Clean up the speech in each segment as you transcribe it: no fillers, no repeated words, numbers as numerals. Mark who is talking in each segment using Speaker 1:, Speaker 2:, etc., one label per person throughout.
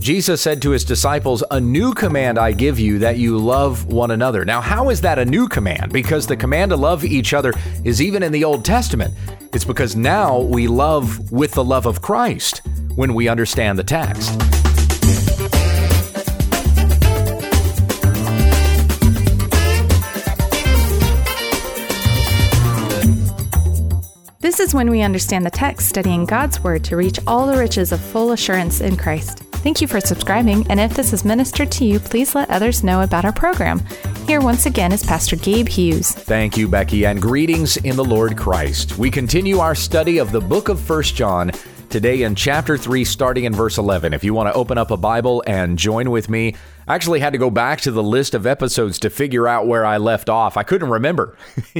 Speaker 1: Jesus said to his disciples, "A new command I give you, that you love one another." Now, how is that a new command? Because the command to love each other is even in the Old Testament. It's because now we love with the love of Christ when we understand the text.
Speaker 2: This is when we understand the text, studying God's Word to reach all the riches of full assurance in Christ. Thank you for subscribing, and if this has ministered to you, please let others know about our program. Here once again is Pastor Gabe Hughes.
Speaker 1: Thank you, Becky, and greetings in the Lord Christ. We continue our study of the book of 1 John today in chapter 3, starting in verse 11. If you want to open up a Bible and join with me, I actually had to go back to the list of episodes to figure out where I left off. I couldn't remember.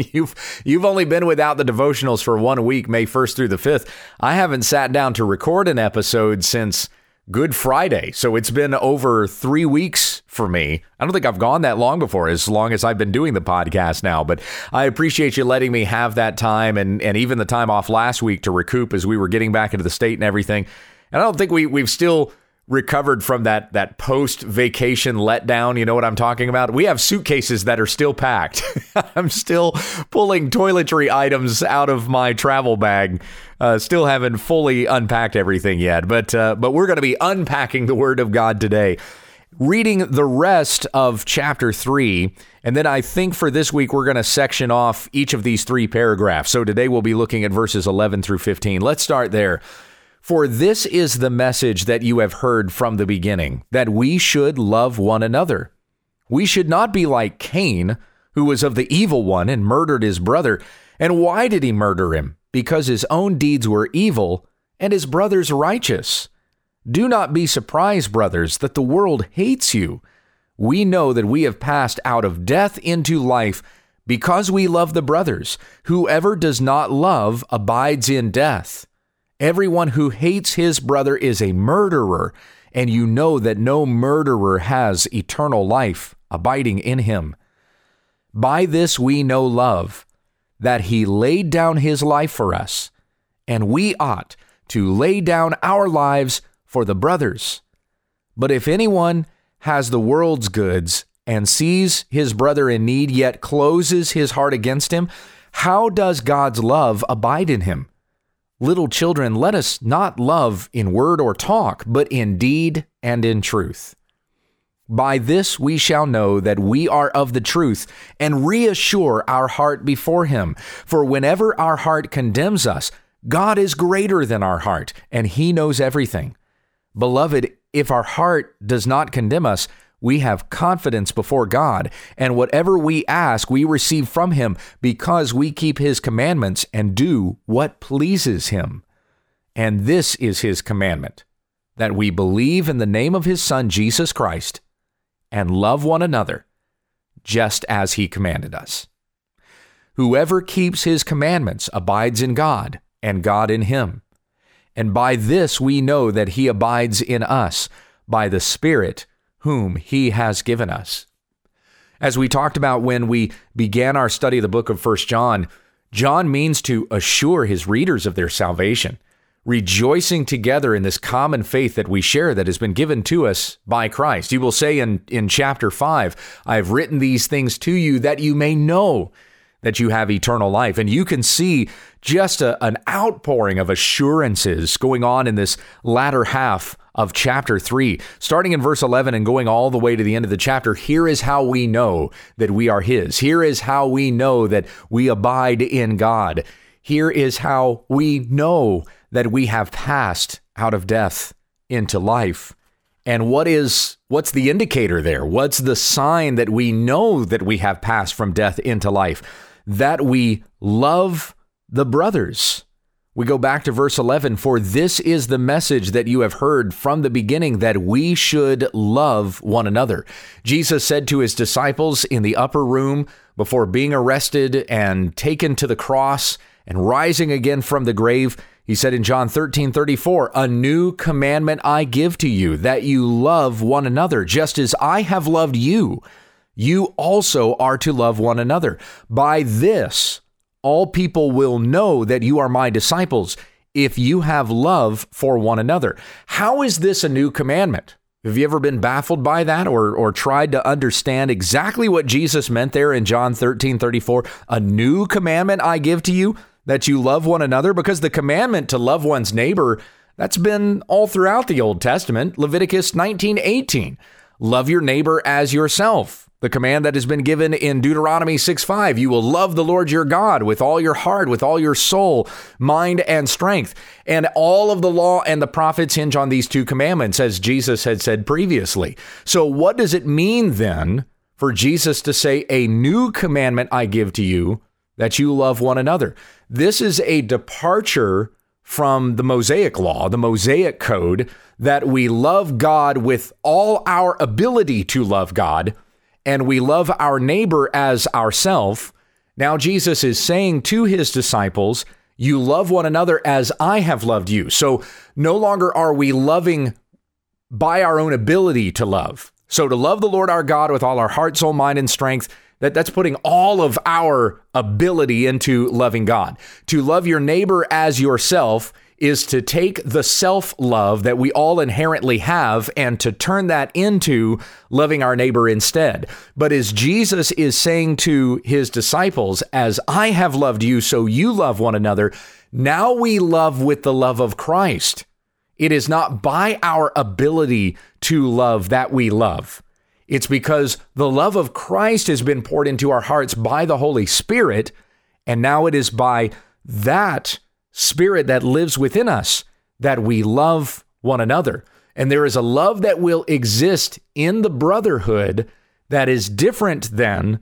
Speaker 1: You've only been without the devotionals for 1 week, May 1st through the 5th. I haven't sat down to record an episode since Good Friday. So it's been over 3 weeks for me. I don't think I've gone that long before, as long as I've been doing the podcast now. But I appreciate you letting me have that time and even the time off last week to recoup as we were getting back into the state and everything. And I don't think we've still recovered from that post-vacation letdown. You know what I'm talking about? We have suitcases that are still packed. I'm still pulling toiletry items out of my travel bag. Still haven't fully unpacked everything yet, but we're going to be unpacking the Word of God today, reading the rest of chapter 3, and then I think for this week we're going to section off each of these 3 paragraphs. So today we'll be looking at verses 11 through 15. Let's start there. "For this is the message that you have heard from the beginning, that we should love one another. We should not be like Cain, who was of the evil one and murdered his brother. And why did he murder him? Because his own deeds were evil and his brother's righteous. Do not be surprised, brothers, that the world hates you. We know that we have passed out of death into life because we love the brothers. Whoever does not love abides in death. Everyone who hates his brother is a murderer, and you know that no murderer has eternal life abiding in him. By this we know love, that he laid down his life for us, and we ought to lay down our lives for the brothers. But if anyone has the world's goods and sees his brother in need, yet closes his heart against him, how does God's love abide in him? Little children, let us not love in word or talk, but in deed and in truth. By this we shall know that we are of the truth, and reassure our heart before him. For whenever our heart condemns us, God is greater than our heart, and he knows everything. Beloved, if our heart does not condemn us, we have confidence before God, and whatever we ask, we receive from him, because we keep his commandments and do what pleases him. And this is his commandment, that we believe in the name of his Son, Jesus Christ, and love one another, just as he commanded us. Whoever keeps his commandments abides in God, and God in him. And by this we know that he abides in us, by the Spirit whom he has given us. As we talked about when we began our study of the book of 1 John, John means to assure his readers of their salvation, rejoicing together in this common faith that we share that has been given to us by Christ. He will say in chapter 5, I have written these things to you that you may know that you have eternal life. And you can see just an outpouring of assurances going on in this latter half of chapter 3, starting in verse 11 and going all the way to the end of the chapter. Here is how we know that we are his. Here is how we know that we abide in God. Here is how we know that we have passed out of death into life. And what's the indicator there? What's the sign that we know that we have passed from death into life? That we love the brothers. We go back to verse 11, for this is the message that you have heard from the beginning, that we should love one another. Jesus said to his disciples in the upper room before being arrested and taken to the cross and rising again from the grave, he said in John 13:34, a new commandment I give to you, that you love one another, just as I have loved you. You also are to love one another. By this, all people will know that you are my disciples, if you have love for one another. How is this a new commandment? Have you ever been baffled by that or tried to understand exactly what Jesus meant there in John 13:34? A new commandment I give to you, that you love one another, because the commandment to love one's neighbor, that's been all throughout the Old Testament. Leviticus 19:18, love your neighbor as yourself. The command that has been given in Deuteronomy 6:5, you will love the Lord your God with all your heart, with all your soul, mind, and strength. And all of the law and the prophets hinge on these two commandments, as Jesus had said previously. So what does it mean then for Jesus to say, a new commandment I give to you, that you love one another? This is a departure from the Mosaic law, the Mosaic code, that we love God with all our ability to love God, and we love our neighbor as ourself. Now Jesus is saying to his disciples, you love one another as I have loved you. So no longer are we loving by our own ability to love. So to love the Lord our God with all our heart, soul, mind, and strength, that's putting all of our ability into loving God. To love your neighbor as yourself is to take the self-love that we all inherently have and to turn that into loving our neighbor instead. But as Jesus is saying to his disciples, as I have loved you, so you love one another, now we love with the love of Christ. It is not by our ability to love that we love. It's because the love of Christ has been poured into our hearts by the Holy Spirit, and now it is by that Spirit that lives within us that we love one another. And there is a love that will exist in the brotherhood that is different than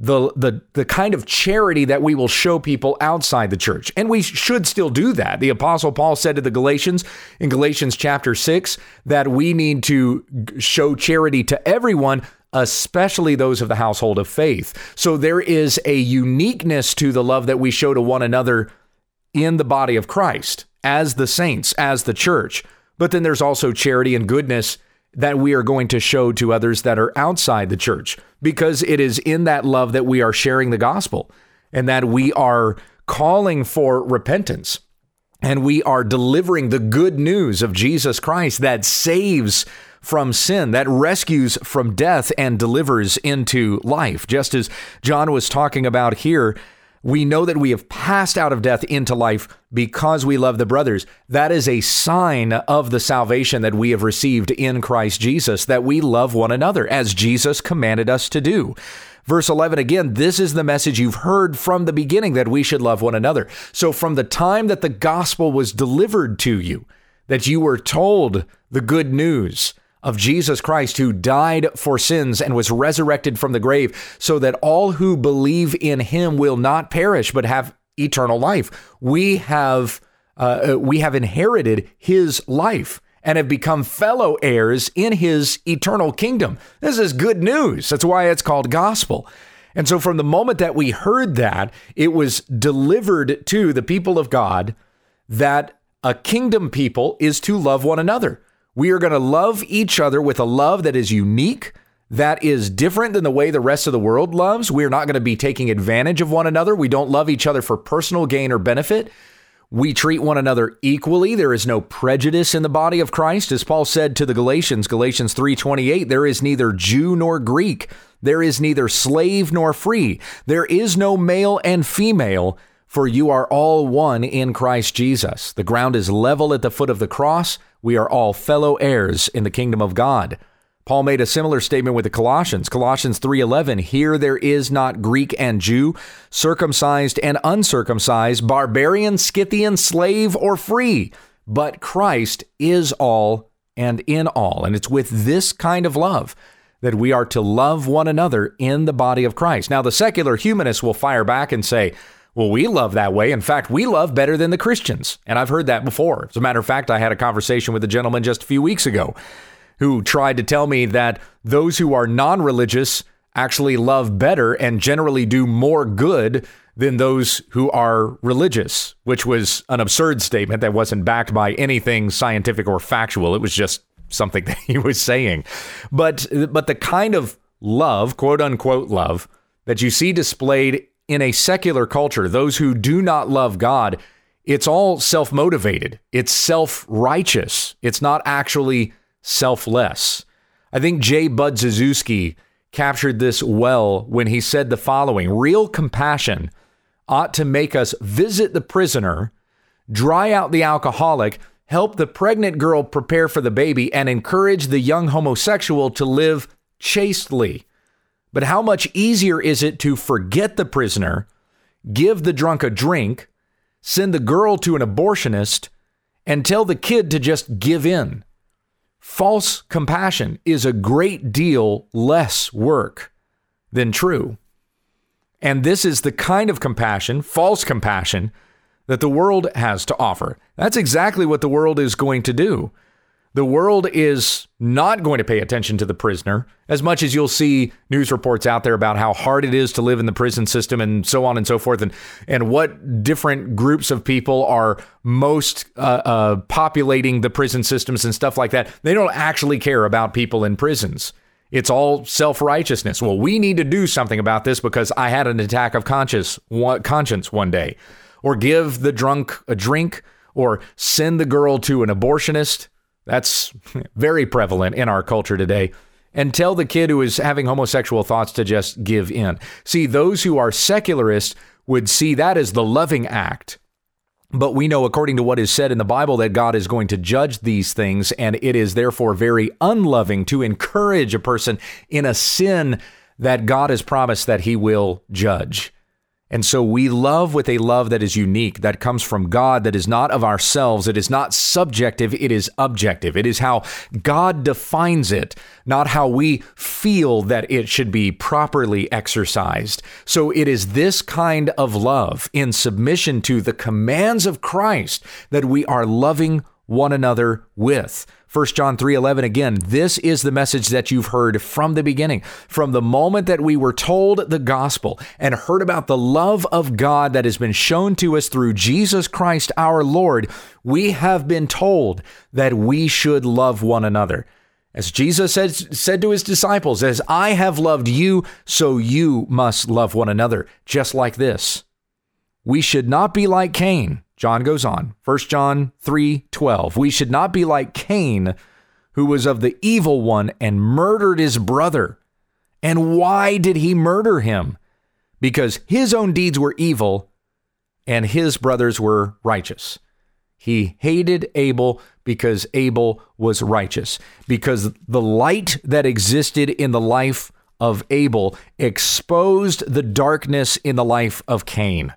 Speaker 1: the kind of charity that we will show people outside the church. And we should still do that. The Apostle Paul said to the Galatians in Galatians chapter 6 that we need to show charity to everyone, especially those of the household of faith. So there is a uniqueness to the love that we show to one another in the body of Christ, as the saints, as the church. But then there's also charity and goodness that we are going to show to others that are outside the church, because it is in that love that we are sharing the gospel and that we are calling for repentance and we are delivering the good news of Jesus Christ that saves from sin, that rescues from death and delivers into life. Just as John was talking about here, we know that we have passed out of death into life because we love the brothers. That is a sign of the salvation that we have received in Christ Jesus, that we love one another as Jesus commanded us to do. Verse 11, again, this is the message you've heard from the beginning, that we should love one another. So from the time that the gospel was delivered to you, that you were told the good news of Jesus Christ, who died for sins and was resurrected from the grave, so that all who believe in him will not perish but have eternal life. We have inherited his life and have become fellow heirs in his eternal kingdom. This is good news. That's why it's called gospel. And so from the moment that we heard that, it was delivered to the people of God that a kingdom people is to love one another. We are going to love each other with a love that is unique, that is different than the way the rest of the world loves. We are not going to be taking advantage of one another. We don't love each other for personal gain or benefit. We treat one another equally. There is no prejudice in the body of Christ. As Paul said to the Galatians, Galatians 3:28, there is neither Jew nor Greek. There is neither slave nor free. There is no male and female, for you are all one in Christ Jesus. The ground is level at the foot of the cross. We are all fellow heirs in the kingdom of God. Paul made a similar statement with the Colossians. Colossians 3:11, here there is not Greek and Jew, circumcised and uncircumcised, barbarian, Scythian, slave or free, but Christ is all and in all. And it's with this kind of love that we are to love one another in the body of Christ. Now, the secular humanists will fire back and say, well, we love that way. In fact, we love better than the Christians. And I've heard that before. As a matter of fact, I had a conversation with a gentleman just a few weeks ago who tried to tell me that those who are non-religious actually love better and generally do more good than those who are religious, which was an absurd statement that wasn't backed by anything scientific or factual. It was just something that he was saying. But the kind of love, quote unquote love, that you see displayed in a secular culture, those who do not love God, it's all self-motivated. It's self-righteous. It's not actually selfless. I think J. Bud Ziszewski captured this well when he said the following: real compassion ought to make us visit the prisoner, dry out the alcoholic, help the pregnant girl prepare for the baby, and encourage the young homosexual to live chastely. But how much easier is it to forget the prisoner, give the drunk a drink, send the girl to an abortionist, and tell the kid to just give in? False compassion is a great deal less work than true. And this is the kind of compassion, false compassion, that the world has to offer. That's exactly what the world is going to do. The world is not going to pay attention to the prisoner, as much as you'll see news reports out there about how hard it is to live in the prison system and so on and so forth, and what different groups of people are most populating the prison systems and stuff like that. They don't actually care about people in prisons. It's all self-righteousness. Well, we need to do something about this because I had an attack of conscience one day. Or give the drunk a drink, or send the girl to an abortionist. That's very prevalent in our culture today. And tell the kid who is having homosexual thoughts to just give in. See, those who are secularists would see that as the loving act. But we know, according to what is said in the Bible, that God is going to judge these things, and it is therefore very unloving to encourage a person in a sin that God has promised that he will judge. And so we love with a love that is unique, that comes from God, that is not of ourselves. It is not subjective. It is objective. It is how God defines it, not how we feel that it should be properly exercised. So it is this kind of love in submission to the commands of Christ that we are loving one another with. 1 John 3:11, again, this is the message that you've heard from the beginning. From the moment that we were told the gospel and heard about the love of God that has been shown to us through Jesus Christ our Lord, we have been told that we should love one another. As Jesus said to his disciples, as I have loved you, so you must love one another, just like this. We should not be like Cain. John goes on, 1 John 3:12. We should not be like Cain, who was of the evil one and murdered his brother. And why did he murder him? Because his own deeds were evil and his brothers were righteous. He hated Abel because Abel was righteous, because the light that existed in the life of Abel exposed the darkness in the life of Cain.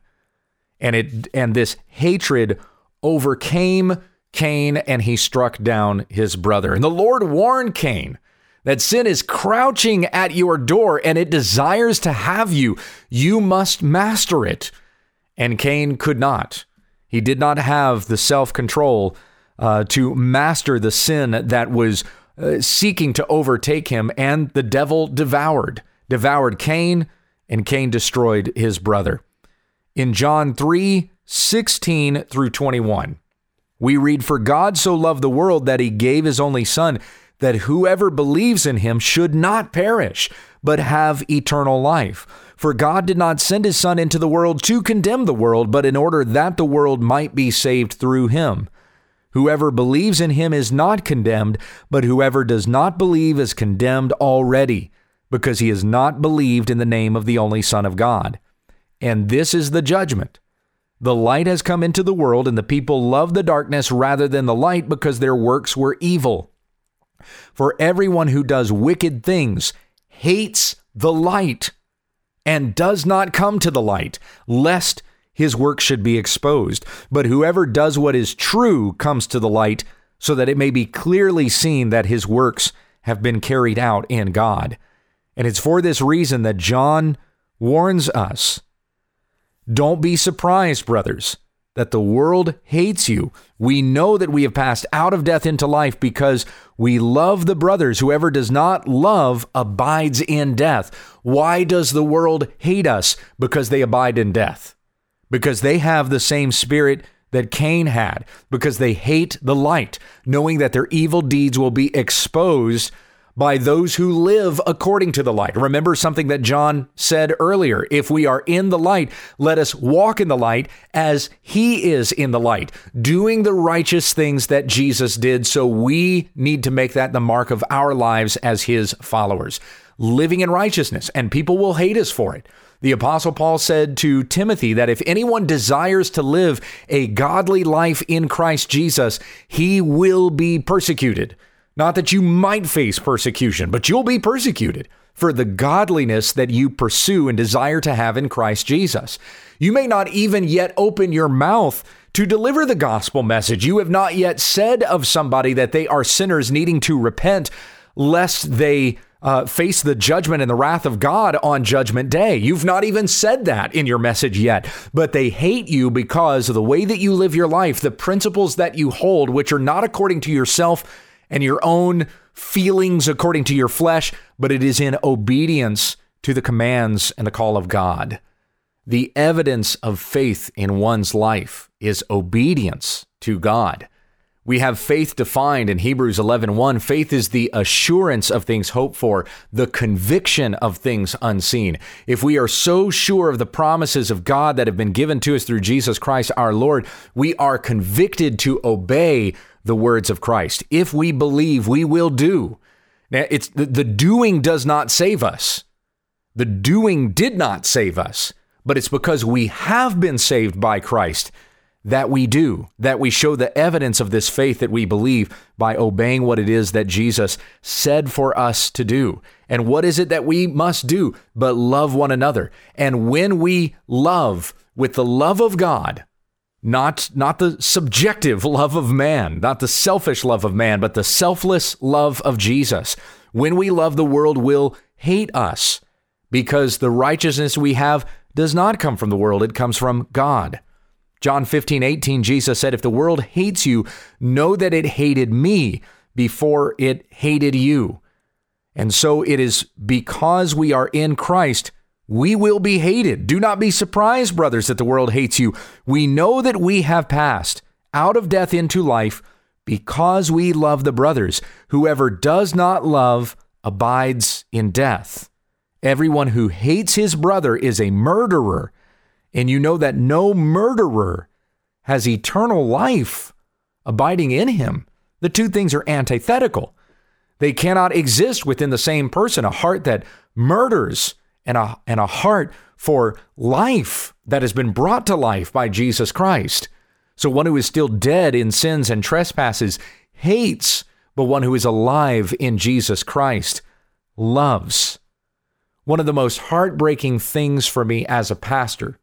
Speaker 1: And this hatred overcame Cain, and he struck down his brother. And the Lord warned Cain that sin is crouching at your door, and it desires to have you. You must master it. And Cain could not. He did not have the self-control to master the sin that was seeking to overtake him, and the devil devoured Cain, and Cain destroyed his brother. In John 3:16 through 21, we read, "For God so loved the world that he gave his only Son, that whoever believes in him should not perish, but have eternal life. For God did not send his Son into the world to condemn the world, but in order that the world might be saved through him. Whoever believes in him is not condemned, but whoever does not believe is condemned already, because he has not believed in the name of the only Son of God. And this is the judgment. The light has come into the world, and the people love the darkness rather than the light, because their works were evil. For everyone who does wicked things hates the light and does not come to the light, lest his work should be exposed. But whoever does what is true comes to the light, so that it may be clearly seen that his works have been carried out in God." And it's for this reason that John warns us. Don't be surprised, brothers, that the world hates you. We know that we have passed out of death into life because we love the brothers. Whoever does not love abides in death. Why does the world hate us? Because they abide in death. Because they have the same spirit that Cain had. Because they hate the light, knowing that their evil deeds will be exposed by those who live according to the light. Remember something that John said earlier. If we are in the light, let us walk in the light as he is in the light, doing the righteous things that Jesus did. So we need to make that the mark of our lives as his followers, living in righteousness, and people will hate us for it. The Apostle Paul said to Timothy that if anyone desires to live a godly life in Christ Jesus, he will be persecuted. Not that you might face persecution, but you'll be persecuted for the godliness that you pursue and desire to have in Christ Jesus. You may not even yet open your mouth to deliver the gospel message. You have not yet said of somebody that they are sinners needing to repent, lest they face the judgment and the wrath of God on Judgment Day. You've not even said that in your message yet, but they hate you because of the way that you live your life, the principles that you hold, which are not according to yourself and your own feelings according to your flesh, but it is in obedience to the commands and the call of God. The evidence of faith in one's life is obedience to God. We have faith defined in Hebrews 11:1. Faith is the assurance of things hoped for, the conviction of things unseen. If we are so sure of the promises of God that have been given to us through Jesus Christ our Lord, we are convicted to obey the words of Christ. If we believe, we will do. Now, it's the doing does not save us. The doing did not save us, but it's because we have been saved by Christ that we do, that we show the evidence of this faith that we believe by obeying what it is that Jesus said for us to do. And what is it that we must do but love one another? And when we love with the love of God, not the subjective love of man, not the selfish love of man, but the selfless love of Jesus. When we love, the world will hate us because the righteousness we have does not come from the world. It comes from God. John 15:18, Jesus said, if the world hates you, know that it hated me before it hated you. And so it is because we are in Christ, we will be hated. Do not be surprised, brothers, that the world hates you. We know that we have passed out of death into life because we love the brothers. Whoever does not love abides in death. Everyone who hates his brother is a murderer. And you know that no murderer has eternal life abiding in him. The two things are antithetical. They cannot exist within the same person. A heart that murders and a heart for life that has been brought to life by Jesus Christ. So one who is still dead in sins and trespasses hates, but one who is alive in Jesus Christ loves. One of the most heartbreaking things for me as a pastor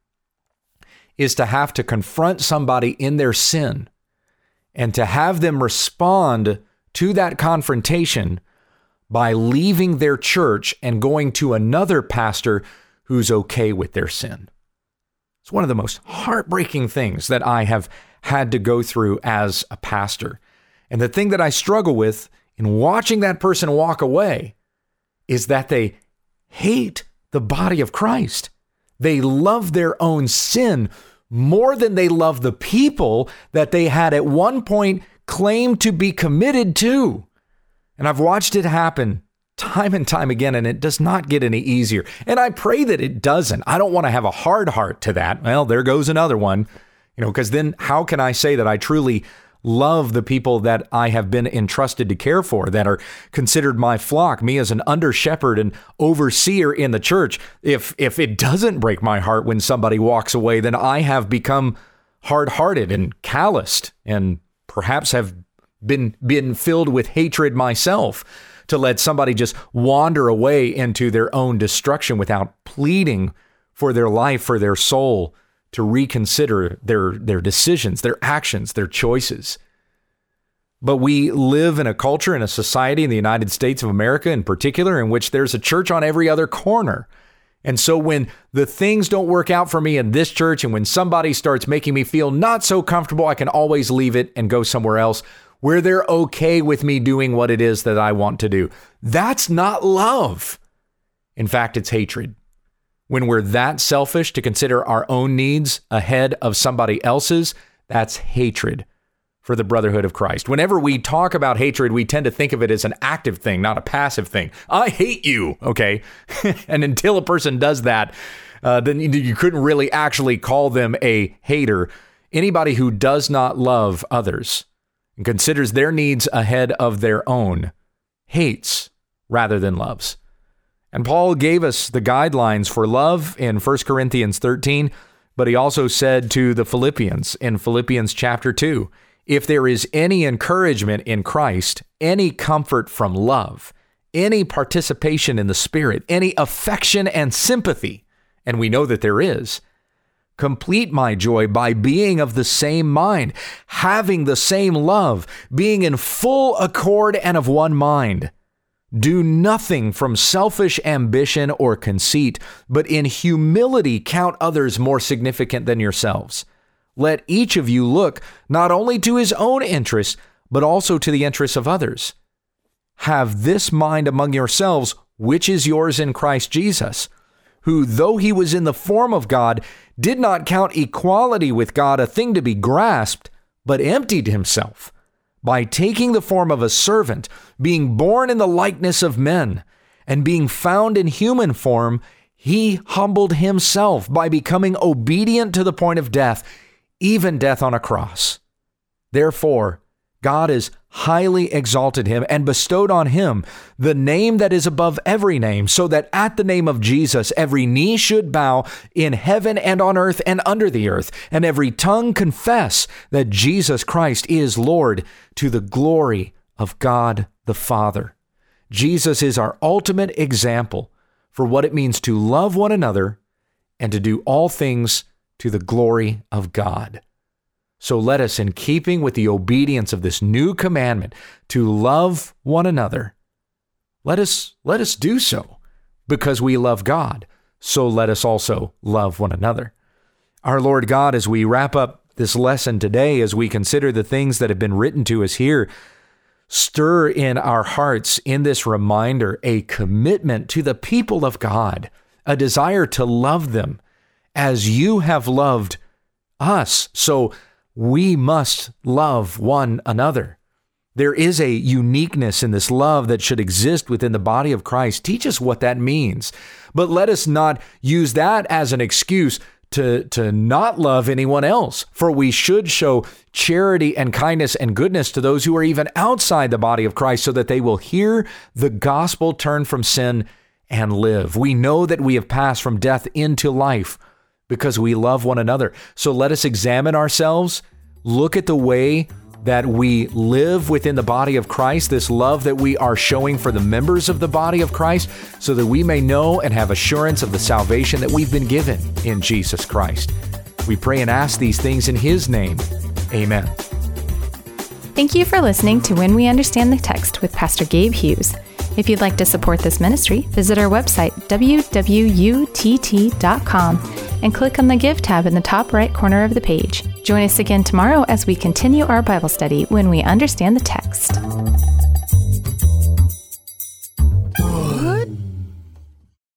Speaker 1: is to have to confront somebody in their sin and to have them respond to that confrontation by leaving their church and going to another pastor who's okay with their sin. It's one of the most heartbreaking things that I have had to go through as a pastor. And the thing that I struggle with in watching that person walk away is that they hate the body of Christ. They love their own sin more than they love the people that they had at one point claimed to be committed to. And I've watched it happen time and time again, and it does not get any easier. And I pray that it doesn't. I don't want to have a hard heart to that. Well, there goes another one, because then how can I say that I truly love the people that I have been entrusted to care for, that are considered my flock, me as an under shepherd and overseer in the church? If it doesn't break my heart when somebody walks away, then I have become hard-hearted and calloused and perhaps have been filled with hatred myself to let somebody just wander away into their own destruction without pleading for their life, for their soul, to reconsider their decisions, their actions, their choices. But we live in a culture, in a society in the United States of America in particular, in which there's a church on every other corner. And so when the things don't work out for me in this church, and when somebody starts making me feel not so comfortable, I can always leave it and go somewhere else where they're okay with me doing what it is that I want to do. That's not love. In fact, it's hatred. When we're that selfish to consider our own needs ahead of somebody else's, that's hatred for the brotherhood of Christ. Whenever we talk about hatred, we tend to think of it as an active thing, not a passive thing. I hate you, okay? And until a person does that, then you couldn't really actually call them a hater. Anybody who does not love others and considers their needs ahead of their own hates rather than loves. And Paul gave us the guidelines for love in 1 Corinthians 13, but he also said to the Philippians in Philippians chapter 2, if there is any encouragement in Christ, any comfort from love, any participation in the Spirit, any affection and sympathy, and we know that there is, complete my joy by being of the same mind, having the same love, being in full accord and of one mind. Do nothing from selfish ambition or conceit, but in humility count others more significant than yourselves. Let each of you look not only to his own interests, but also to the interests of others. Have this mind among yourselves, which is yours in Christ Jesus, who, though he was in the form of God, did not count equality with God a thing to be grasped, but emptied himself by taking the form of a servant, being born in the likeness of men, and being found in human form, he humbled himself by becoming obedient to the point of death, even death on a cross. Therefore, God has highly exalted him and bestowed on him the name that is above every name, so that at the name of Jesus every knee should bow in heaven and on earth and under the earth, and every tongue confess that Jesus Christ is Lord, to the glory of God the Father. Jesus is our ultimate example for what it means to love one another and to do all things to the glory of God. So let us, in keeping with the obedience of this new commandment to love one another, let us do so because we love God. So let us also love one another. Our Lord God, as we wrap up this lesson today, as we consider the things that have been written to us here, stir in our hearts in this reminder a commitment to the people of God, a desire to love them as you have loved us. So we must love one another. There is a uniqueness in this love that should exist within the body of Christ. Teach us what that means. But let us not use that as an excuse to not love anyone else. For we should show charity and kindness and goodness to those who are even outside the body of Christ, so that they will hear the gospel, turn from sin, and live. We know that we have passed from death into life because we love one another. So let us examine ourselves, look at the way that we live within the body of Christ, this love that we are showing for the members of the body of Christ, so that we may know and have assurance of the salvation that we've been given in Jesus Christ. We pray and ask these things in his name. Amen.
Speaker 2: Thank you for listening to When We Understand the Text with Pastor Gabe Hughes. If you'd like to support this ministry, visit our website, www.utt.com, and click on the Give tab in the top right corner of the page. Join us again tomorrow as we continue our Bible study when we understand the text.